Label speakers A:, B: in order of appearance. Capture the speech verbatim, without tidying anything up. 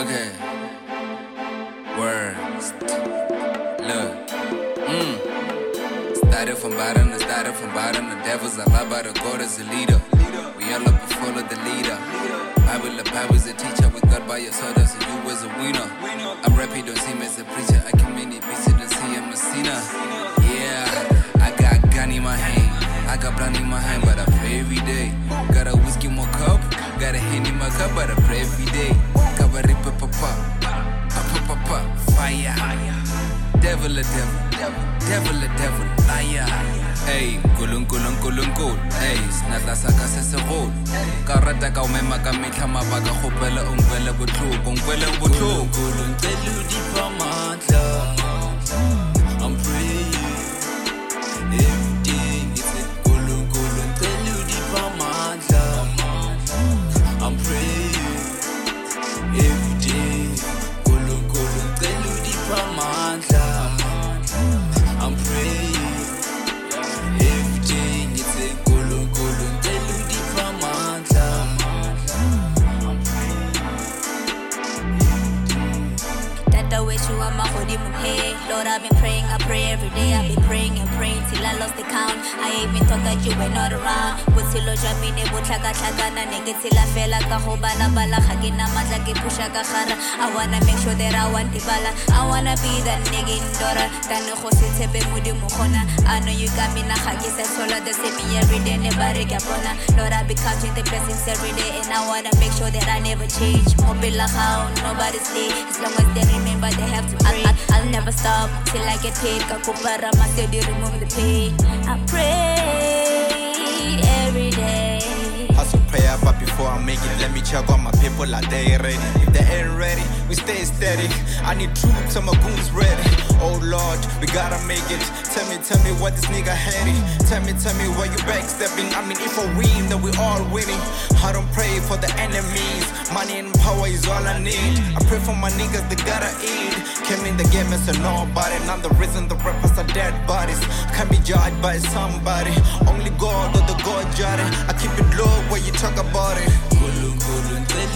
A: Okay. Worst. Look. Mm. Started from bottom, I started from bottom. The devil's alive by the God as a leader. We all up and follow the leader. Bible, the Bible's a teacher. We got by your soda, so you was a winner. I'm rapping, don't see me as a preacher. I can many beats, you don't see I'm a sinner. Yeah, I got gun in my hand. I got blood in my hand, but I pray every day. Got a whiskey in my cup, got a hand in my cup, but I pray every day. Kabari pa pa pa, pa pa pa pa, fire. Devil a devil, devil a devil, liar. Hey, kulun kulun kulun kul. Hey, snatla saka se se gol. Karata ka umema ka mitla mabaka khopela ungwele botlhoko, ungwele botlhoko.
B: Kulun telu di pamandla. I'm praying every day. Kulun kulun telu di pamandla. I'm praying every day. Kulun kulun telu di pamandla. I'm praying every day. Ngithi kulun kulun telu di pamandla.
C: Tata wish you are my hoodie hey. Lord, I've been praying, I pray every day. I've been praying and praying till I lost the count. I even thought that you were not around. Butilo jamine butlaka tlakana negitila fela ka ho bala bala ga ke na matla ke pusha ka gara. I wanna make sure that I want the bala. I wanna be that nigga in Dora. Tane go se tshepe modimo gona. I know you got me na ga ke sa sola the same every day never ke bona. Lord, I be counting the blessings every day and I wanna make sure that I never change. Mobile how nobody's late. As long as they remember they have to pray. I'll, I'll never stop till I get paid. Kakupara masedi remove the pain. I pray every day.
D: Hustle prayer, but before I make it, let me check on my people, are they ready? If they ain't ready, we stay steady. I need troops, and my goons ready. Oh Lord, we gotta make it. Tell me, tell me what this nigga heady. Tell me, tell me why you backstepping. I mean, if I win, then we all winning. I don't pray for the enemies. Money and power is all I need. I pray for my niggas, they gotta eat. Came in the game as a nobody, and I'm the reason the rappers are dead bodies. Can't be judged by somebody. Only God or the God judge. I keep it low when you talk about it.
B: Kulun kulun